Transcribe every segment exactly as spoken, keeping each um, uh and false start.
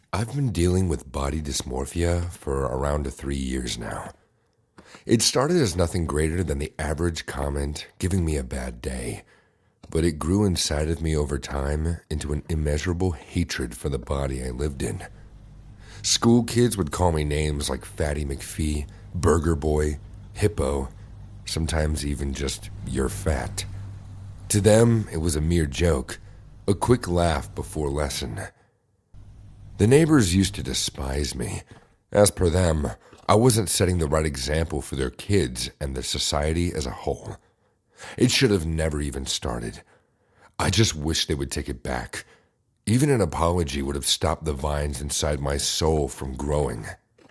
I've been dealing with body dysmorphia for around three years now. It started as nothing greater than the average comment giving me a bad day, but it grew inside of me over time into an immeasurable hatred for the body I lived in. School kids would call me names like Fatty McPhee, Burger Boy, Hippo, sometimes even just "you're fat." To them, it was a mere joke, a quick laugh before lesson. The neighbors used to despise me. As per them, I wasn't setting the right example for their kids and the society as a whole. It should have never even started. I just wish they would take it back. Even an apology would have stopped the vines inside my soul from growing.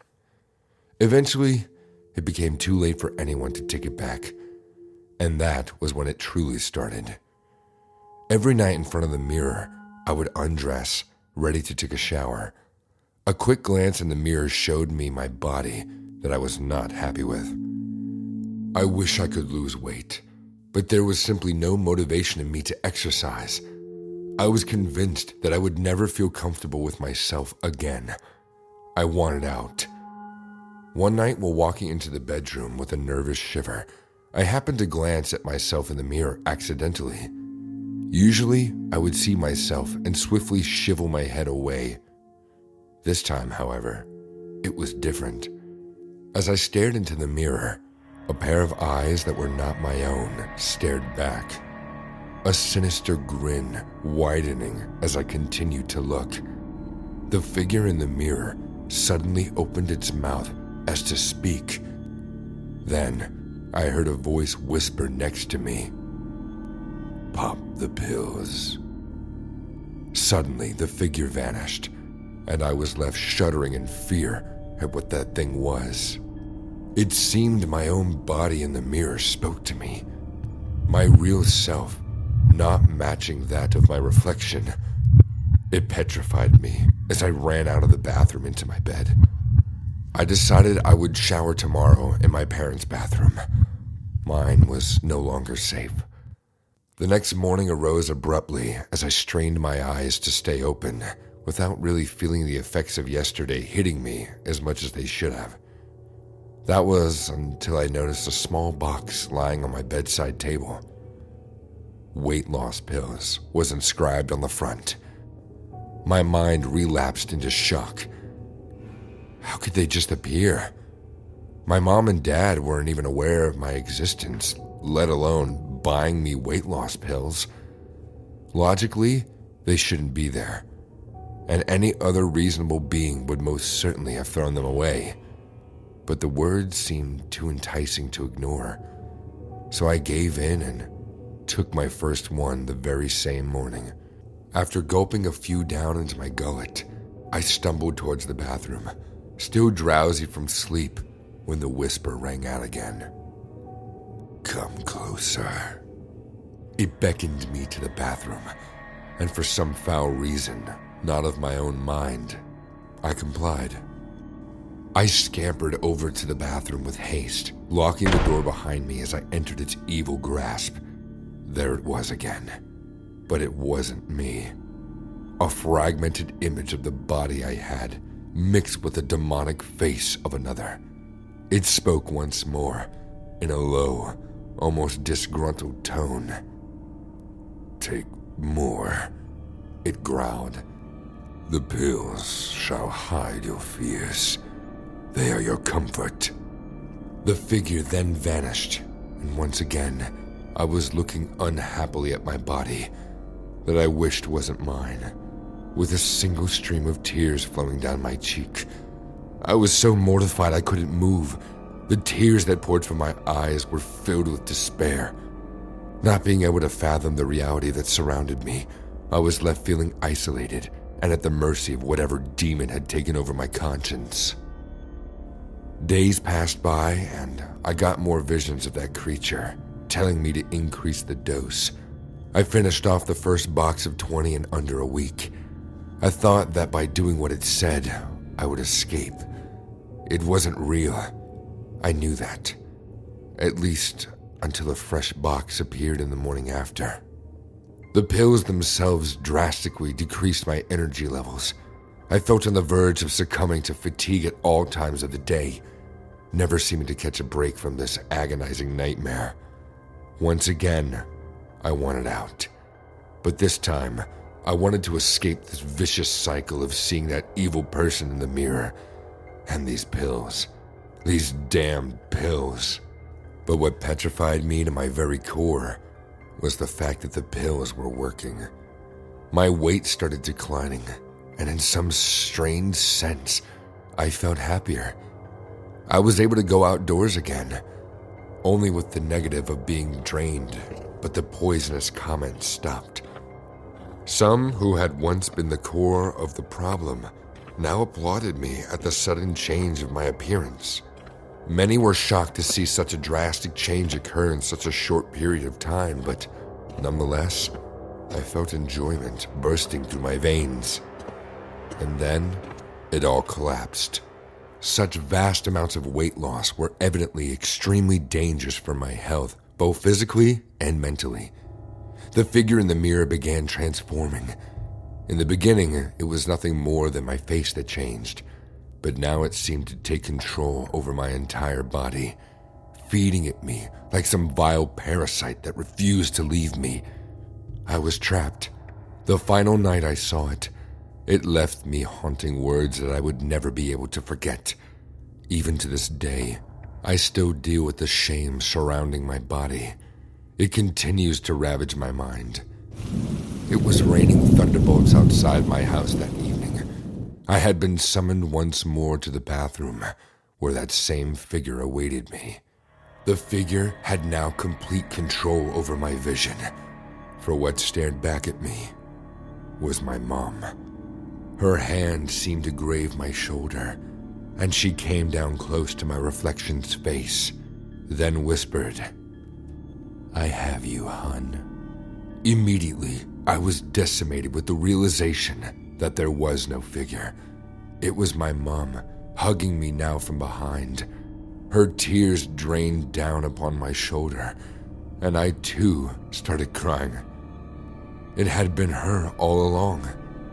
Eventually, it became too late for anyone to take it back, and that was when it truly started. Every night in front of the mirror, I would undress, ready to take a shower. A quick glance in the mirror showed me my body that I was not happy with. I wish I could lose weight, but there was simply no motivation in me to exercise. I was convinced that I would never feel comfortable with myself again. I wanted out. One night while walking into the bedroom with a nervous shiver, I happened to glance at myself in the mirror accidentally. Usually, I would see myself and swiftly shivel my head away. This time, however, it was different. As I stared into the mirror, a pair of eyes that were not my own stared back, a sinister grin widening as I continued to look. The figure in the mirror suddenly opened its mouth as to speak. Then, I heard a voice whisper next to me, "Pop the pills." Suddenly, the figure vanished, and I was left shuddering in fear at what that thing was. It seemed my own body in the mirror spoke to me, my real self not matching that of my reflection. It petrified me as I ran out of the bathroom into my bed. I decided I would shower tomorrow in my parents' bathroom. Mine was no longer safe. The next morning arose abruptly as I strained my eyes to stay open, without really feeling the effects of yesterday hitting me as much as they should have. That was until I noticed a small box lying on my bedside table. "Weight loss pills" was inscribed on the front. My mind relapsed into shock. How could they just appear? My mom and dad weren't even aware of my existence, let alone buying me weight loss pills. Logically, they shouldn't be there, and any other reasonable being would most certainly have thrown them away. But the words seemed too enticing to ignore, so I gave in and took my first one the very same morning. After gulping a few down into my gullet, I stumbled towards the bathroom, still drowsy from sleep, when the whisper rang out again. "Come closer." It beckoned me to the bathroom, and for some foul reason, not of my own mind, I complied. I scampered over to the bathroom with haste, locking the door behind me as I entered its evil grasp. There it was again, but it wasn't me. A fragmented image of the body I had, mixed with the demonic face of another. It spoke once more, in a low, almost disgruntled tone. "Take more," it growled. "The pills shall hide your fears. They are your comfort." The figure then vanished, and once again, I was looking unhappily at my body that I wished wasn't mine, with a single stream of tears flowing down my cheek. I was so mortified I couldn't move. The tears that poured from my eyes were filled with despair. Not being able to fathom the reality that surrounded me, I was left feeling isolated and at the mercy of whatever demon had taken over my conscience. Days passed by, and I got more visions of that creature, telling me to increase the dose. I finished off the first box of twenty in under a week. I thought that by doing what it said, I would escape. It wasn't real. I knew that. At least until a fresh box appeared in the morning after. The pills themselves drastically decreased my energy levels. I felt on the verge of succumbing to fatigue at all times of the day, never seeming to catch a break from this agonizing nightmare. Once again, I wanted out. But this time, I wanted to escape this vicious cycle of seeing that evil person in the mirror. And these pills. These damn pills. But what petrified me to my very core was the fact that the pills were working. My weight started declining, and in some strange sense, I felt happier. I was able to go outdoors again, only with the negative of being drained, but the poisonous comments stopped. Some who had once been the core of the problem now applauded me at the sudden change of my appearance. Many were shocked to see such a drastic change occur in such a short period of time, but nonetheless, I felt enjoyment bursting through my veins. And then, it all collapsed. Such vast amounts of weight loss were evidently extremely dangerous for my health, both physically and mentally. The figure in the mirror began transforming. In the beginning, it was nothing more than my face that changed, but now it seemed to take control over my entire body, feeding at me like some vile parasite that refused to leave me. I was trapped. The final night I saw it, it left me haunting words that I would never be able to forget. Even to this day, I still deal with the shame surrounding my body. It continues to ravage my mind. It was raining thunderbolts outside my house that evening. I had been summoned once more to the bathroom, where that same figure awaited me. The figure had now complete control over my vision, for what stared back at me was my mom. Her hand seemed to grave my shoulder, and she came down close to my reflection's face, then whispered, "I have you, hun." Immediately, I was decimated with the realization that there was no figure. It was my mom, hugging me now from behind. Her tears drained down upon my shoulder, and I too started crying. It had been her all along.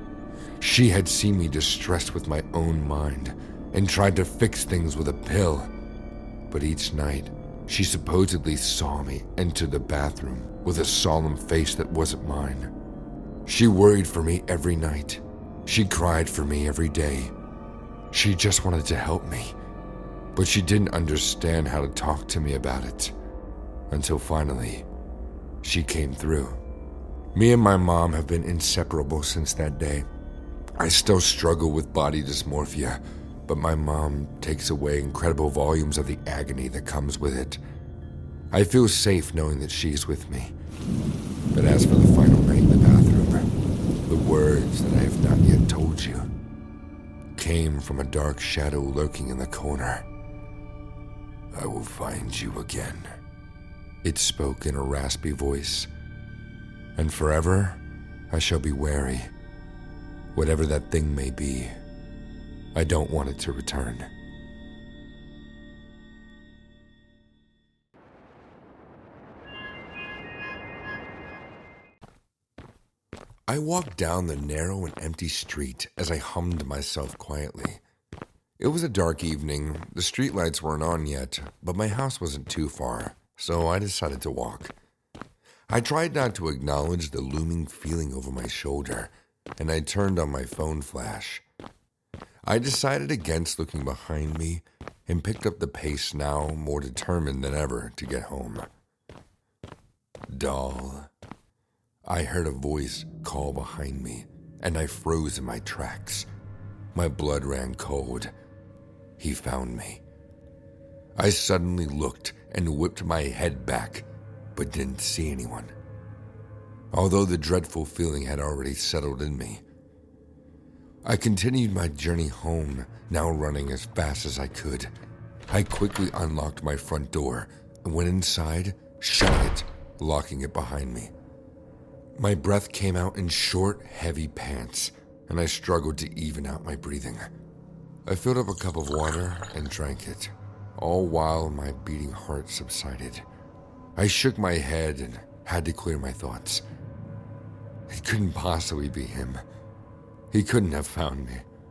She had seen me distressed with my own mind and tried to fix things with a pill. But each night, she supposedly saw me enter the bathroom with a solemn face that wasn't mine. She worried for me every night. She cried for me every day. She just wanted to help me, but she didn't understand how to talk to me about it. Until finally, she came through. Me and my mom have been inseparable since that day. I still struggle with body dysmorphia, but my mom takes away incredible volumes of the agony that comes with it. I feel safe knowing that she's with me. But as for the final night in the bathroom, the words that I have not yet told you came from a dark shadow lurking in the corner. "I will find you again," it spoke in a raspy voice. "And forever, I shall be wary. Whatever that thing may be, I don't want it to return." I walked down the narrow and empty street as I hummed to myself quietly. It was a dark evening. The streetlights weren't on yet, but my house wasn't too far, so I decided to walk. I tried not to acknowledge the looming feeling over my shoulder, and I turned on my phone flash. I decided against looking behind me and picked up the pace, now more determined than ever to get home. "Doll." I heard a voice call behind me, and I froze in my tracks. My blood ran cold. He found me. I suddenly looked and whipped my head back, but didn't see anyone, although the dreadful feeling had already settled in me. I continued my journey home, now running as fast as I could. I quickly unlocked my front door and went inside, shutting it, locking it behind me. My breath came out in short, heavy pants, and I struggled to even out my breathing. I filled up a cup of water and drank it, all while my beating heart subsided. I shook my head and had to clear my thoughts. It couldn't possibly be him. He couldn't have found me.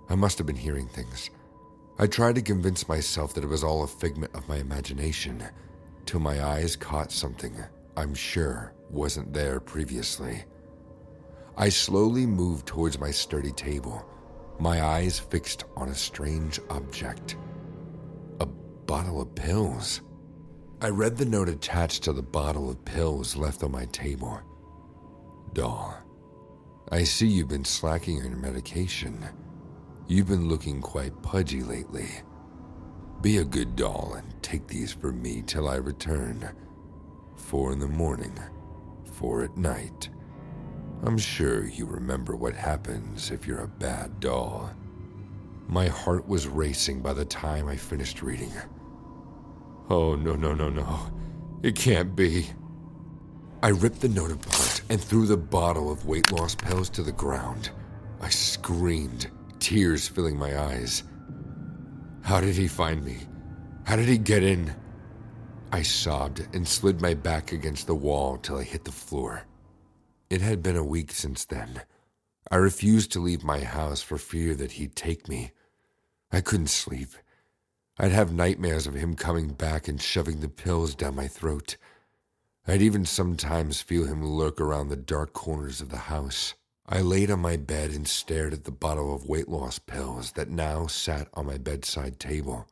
I must have been hearing things. I tried to convince myself that it was all a figment of my imagination, till my eyes caught something I'm sure wasn't there previously. I slowly moved towards my sturdy table, my eyes fixed on a strange object. A bottle of pills. I read the note attached to the bottle of pills left on my table. Doll, I see you've been slacking on your medication. You've been looking quite pudgy lately. Be a good doll and take these for me till I return. Four in the morning, four at night. I'm sure you remember what happens if you're a bad doll. My heart was racing by the time I finished reading. Oh, no, no, no, no. It can't be. I ripped the note apart and threw the bottle of weight loss pills to the ground. I screamed, tears filling my eyes. How did he find me? How did he get in? I sobbed and slid my back against the wall till I hit the floor. It had been a week since then. I refused to leave my house for fear that he'd take me. I couldn't sleep. I'd have nightmares of him coming back and shoving the pills down my throat. I'd even sometimes feel him lurk around the dark corners of the house. I laid on my bed and stared at the bottle of weight loss pills that now sat on my bedside table.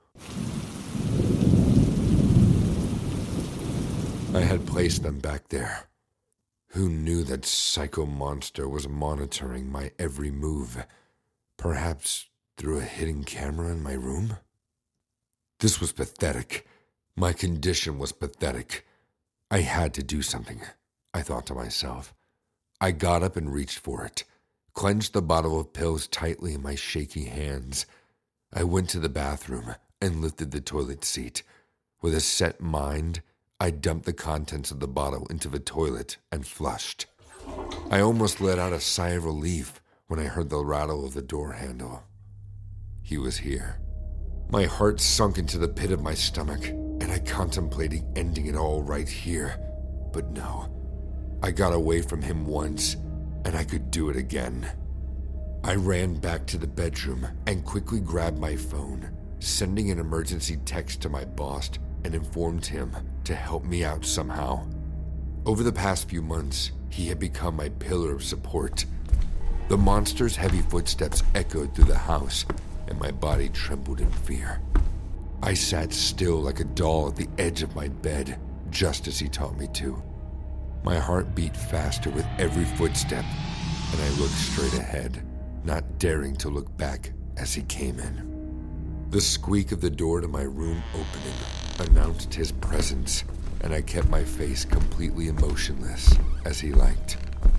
I had placed them back there. Who knew that Psycho Monster was monitoring my every move? Perhaps through a hidden camera in my room? This was pathetic. My condition was pathetic. I had to do something, I thought to myself. I got up and reached for it, clenched the bottle of pills tightly in my shaky hands. I went to the bathroom and lifted the toilet seat. With a set mind, I dumped the contents of the bottle into the toilet and flushed. I almost let out a sigh of relief when I heard the rattle of the door handle. He was here. My heart sunk into the pit of my stomach, and I contemplated ending it all right here. But no, I got away from him once, and I could do it again. I ran back to the bedroom and quickly grabbed my phone, sending an emergency text to my boss and informed him to help me out somehow. Over the past few months, he had become my pillar of support. The monster's heavy footsteps echoed through the house, and my body trembled in fear. I sat still like a doll at the edge of my bed, just as he taught me to. My heart beat faster with every footstep, and I looked straight ahead, not daring to look back as he came in. The squeak of the door to my room opening announced his presence, and I kept my face completely emotionless, as he liked.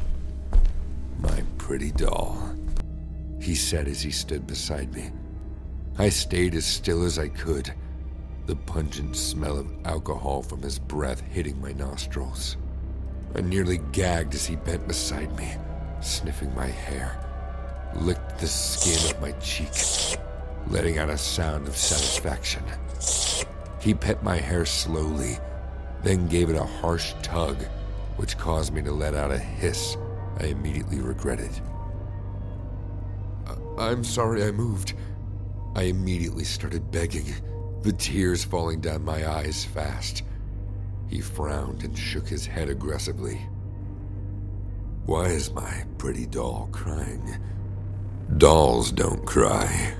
"My pretty doll," he said as he stood beside me. I stayed as still as I could, the pungent smell of alcohol from his breath hitting my nostrils. I nearly gagged as he bent beside me, sniffing my hair, licked the skin of my cheek, letting out a sound of satisfaction. He pet my hair slowly, then gave it a harsh tug, which caused me to let out a hiss I immediately regretted. "I'm sorry I moved." I immediately started begging, the tears falling down my eyes fast. He frowned and shook his head aggressively. "Why is my pretty doll crying? Dolls don't cry."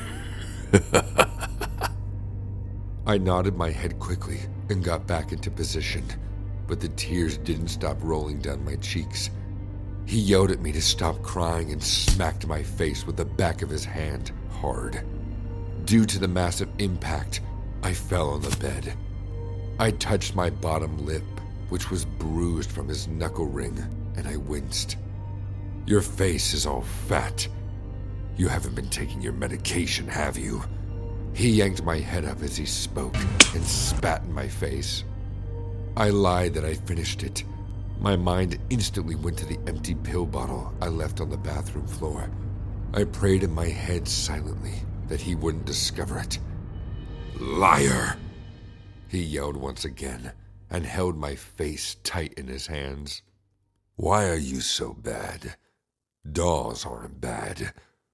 I nodded my head quickly and got back into position, but the tears didn't stop rolling down my cheeks. He yelled at me to stop crying and smacked my face with the back of his hand hard. Due to the massive impact, I fell on the bed. I touched my bottom lip, which was bruised from his knuckle ring, and I winced. "Your face is all fat. You haven't been taking your medication, have you?" He yanked my head up as he spoke and spat in my face. I lied that I finished it. My mind instantly went to the empty pill bottle I left on the bathroom floor. I prayed in my head silently that he wouldn't discover it. "Liar!" he yelled once again and held my face tight in his hands. "Why are you so bad? Dolls aren't bad.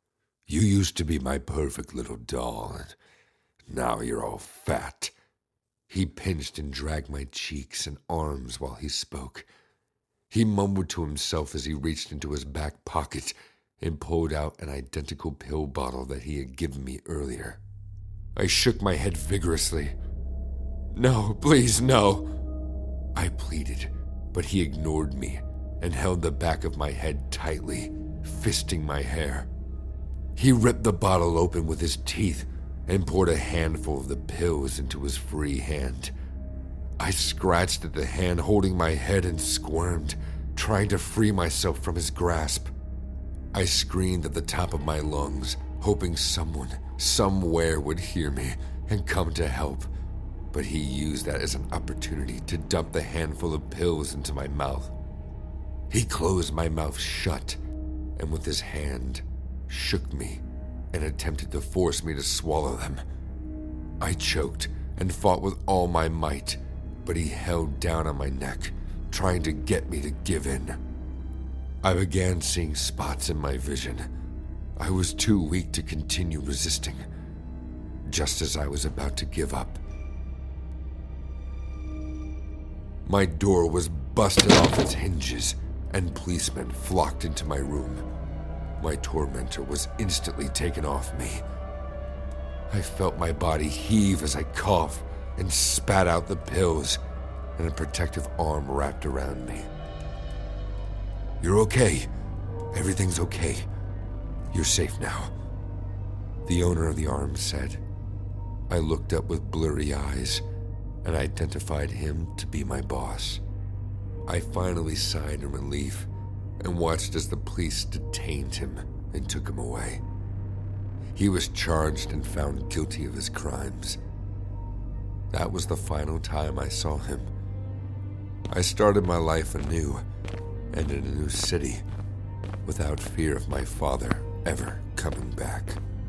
You used to be my perfect little doll, and now you're all fat." He pinched and dragged my cheeks and arms while he spoke. He mumbled to himself as he reached into his back pocket and pulled out an identical pill bottle that he had given me earlier. I shook my head vigorously. "No, please, no," I pleaded, but he ignored me and held the back of my head tightly, fisting my hair. He ripped the bottle open with his teeth and poured a handful of the pills into his free hand. I scratched at the hand holding my head and squirmed, trying to free myself from his grasp. I screamed at the top of my lungs, hoping someone, somewhere would hear me and come to help, but he used that as an opportunity to dump the handful of pills into my mouth. He closed my mouth shut and with his hand shook me and attempted to force me to swallow them. I choked and fought with all my might, but he held down on my neck, trying to get me to give in. I began seeing spots in my vision. I was too weak to continue resisting. Just as I was about to give up, my door was busted off its hinges, and policemen flocked into my room. My tormentor was instantly taken off me. I felt my body heave as I coughed and spat out the pills, and a protective arm wrapped around me. "You're okay. Everything's okay. You're safe now," the owner of the arm said. I looked up with blurry eyes and identified him to be my boss. I finally sighed in relief and watched as the police detained him and took him away. He was charged and found guilty of his crimes. That was the final time I saw him. I started my life anew and in a new city without fear of my father ever coming back.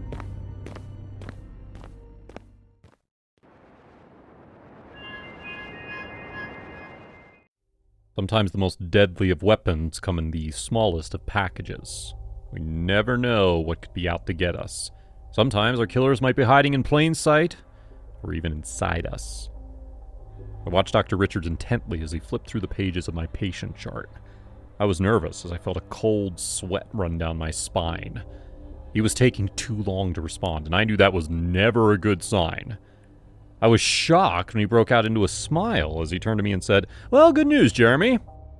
Sometimes the most deadly of weapons come in the smallest of packages. We never know what could be out to get us. Sometimes our killers might be hiding in plain sight, or even inside us. I watched Doctor Richards intently as he flipped through the pages of my patient chart. I was nervous as I felt a cold sweat run down my spine. He was taking too long to respond, and I knew that was never a good sign. I was shocked when he broke out into a smile as he turned to me and said, "Well, good news, Jeremy.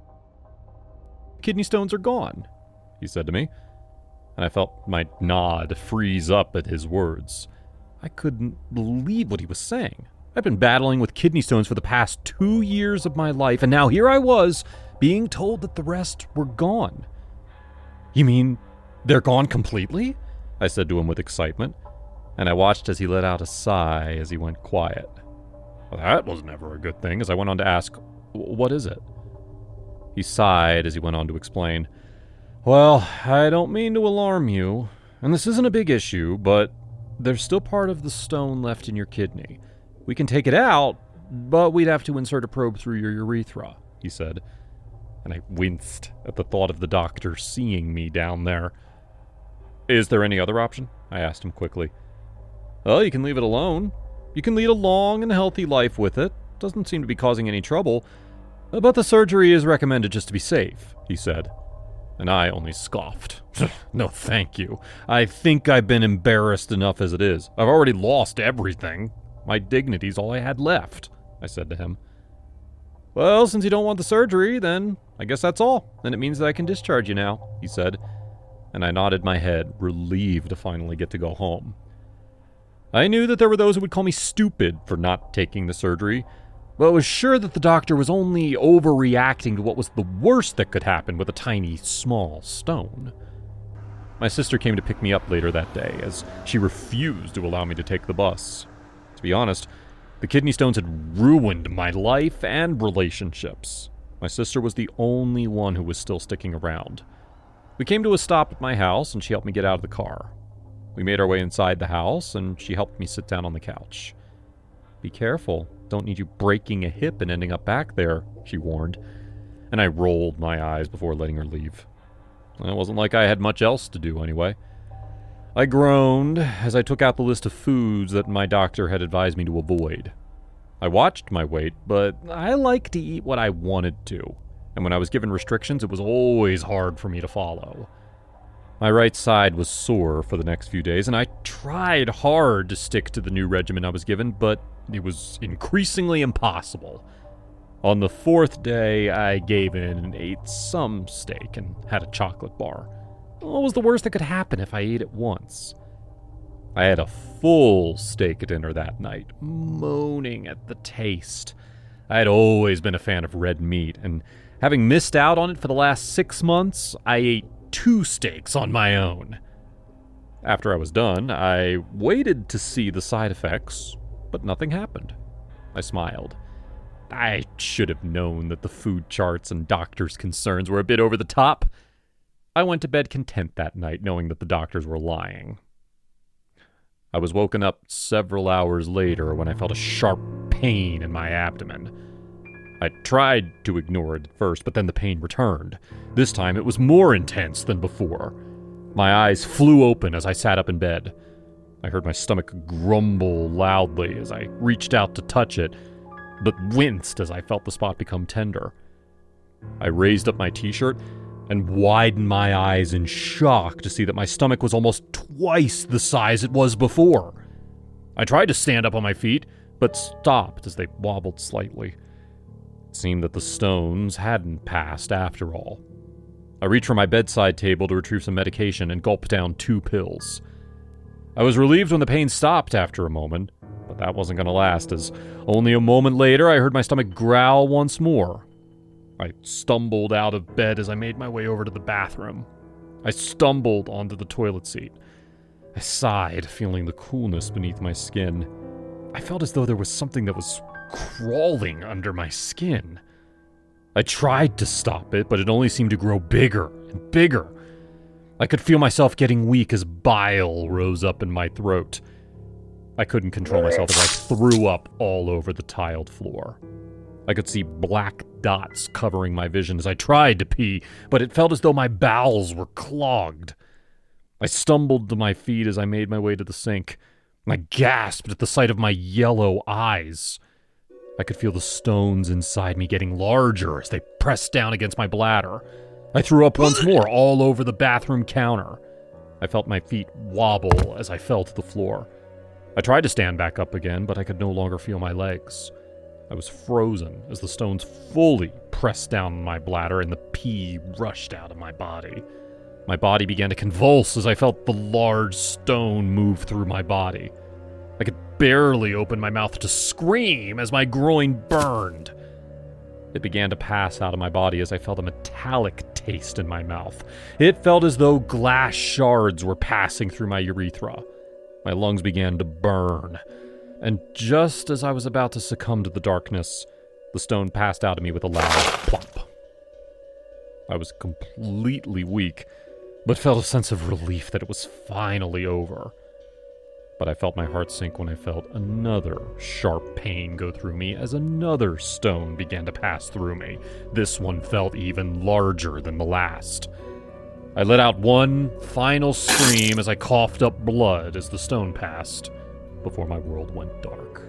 Kidney stones are gone," he said to me, and I felt my nod freeze up at his words. I couldn't believe what he was saying. I've been battling with kidney stones for the past two years of my life, and now here I was, being told that the rest were gone. "You mean they're gone completely?" I said to him with excitement, and I watched as he let out a sigh as he went quiet. Well, that was never a good thing, as I went on to ask, "What is it?" He sighed as he went on to explain, "Well, I don't mean to alarm you, and this isn't a big issue, but there's still part of the stone left in your kidney. We can take it out, but we'd have to insert a probe through your urethra," he said, and I winced at the thought of the doctor seeing me down there. "Is there any other option?" I asked him quickly. "Well, you can leave it alone. You can lead a long and healthy life with it. Doesn't seem to be causing any trouble. But the surgery is recommended just to be safe," he said. And I only scoffed. "No, thank you. I think I've been embarrassed enough as it is. I've already lost everything. My dignity's all I had left," I said to him. "Well, since you don't want the surgery, then I guess that's all. Then it means that I can discharge you now," he said. And I nodded my head, relieved to finally get to go home. I knew that there were those who would call me stupid for not taking the surgery, but was sure that the doctor was only overreacting to what was the worst that could happen with a tiny, small stone. My sister came to pick me up later that day, as she refused to allow me to take the bus. To be honest, the kidney stones had ruined my life and relationships. My sister was the only one who was still sticking around. We came to a stop at my house, and she helped me get out of the car. We made our way inside the house, and she helped me sit down on the couch. "Be careful. Don't need you breaking a hip and ending up back there," she warned, and I rolled my eyes before letting her leave. It wasn't like I had much else to do anyway. I groaned as I took out the list of foods that my doctor had advised me to avoid. I watched my weight, but I like to eat what I wanted to, and when I was given restrictions, it was always hard for me to follow. My right side was sore for the next few days, and I tried hard to stick to the new regimen I was given, but it was increasingly impossible. On the fourth day, I gave in and ate some steak and had a chocolate bar. What was the worst that could happen if I ate it once? I had a full steak dinner that night, moaning at the taste. I had always been a fan of red meat, and having missed out on it for the last six months, I ate two steaks on my own. After I was done, I waited to see the side effects, but nothing happened. I smiled. I should have known that the food charts and doctors' concerns were a bit over the top. I went to bed content that night, knowing that the doctors were lying. I was woken up several hours later when I felt a sharp pain in my abdomen. I tried to ignore it at first, but then the pain returned. This time it was more intense than before. My eyes flew open as I sat up in bed. I heard my stomach grumble loudly as I reached out to touch it, but winced as I felt the spot become tender. I raised up my t-shirt and widened my eyes in shock to see that my stomach was almost twice the size it was before. I tried to stand up on my feet, but stopped as they wobbled slightly. It seemed that the stones hadn't passed after all. I reached for my bedside table to retrieve some medication and gulped down two pills. I was relieved when the pain stopped after a moment, but that wasn't going to last, as only a moment later I heard my stomach growl once more. I stumbled out of bed as I made my way over to the bathroom. I stumbled onto the toilet seat. I sighed, feeling the coolness beneath my skin. I felt as though there was something that was crawling under my skin. I tried to stop it, but it only seemed to grow bigger and bigger. I could feel myself getting weak as bile rose up in my throat. I couldn't control myself as I threw up all over the tiled floor. I could see black dots covering my vision as I tried to pee, but it felt as though my bowels were clogged. I stumbled to my feet as I made my way to the sink. I gasped at the sight of my yellow eyes. I could feel the stones inside me getting larger as they pressed down against my bladder. I threw up once more all over the bathroom counter. I felt my feet wobble as I fell to the floor. I tried to stand back up again, but I could no longer feel my legs. I was frozen as the stones fully pressed down on my bladder and the pee rushed out of my body. My body began to convulse as I felt the large stone move through my body. I could barely open my mouth to scream as my groin burned. It began to pass out of my body as I felt a metallic taste in my mouth. It felt as though glass shards were passing through my urethra. My lungs began to burn. And just as I was about to succumb to the darkness, the stone passed out of me with a loud plop. I was completely weak, but felt a sense of relief that it was finally over. But I felt my heart sink when I felt another sharp pain go through me as another stone began to pass through me. This one felt even larger than the last. I let out one final scream as I coughed up blood as the stone passed, before my world went dark.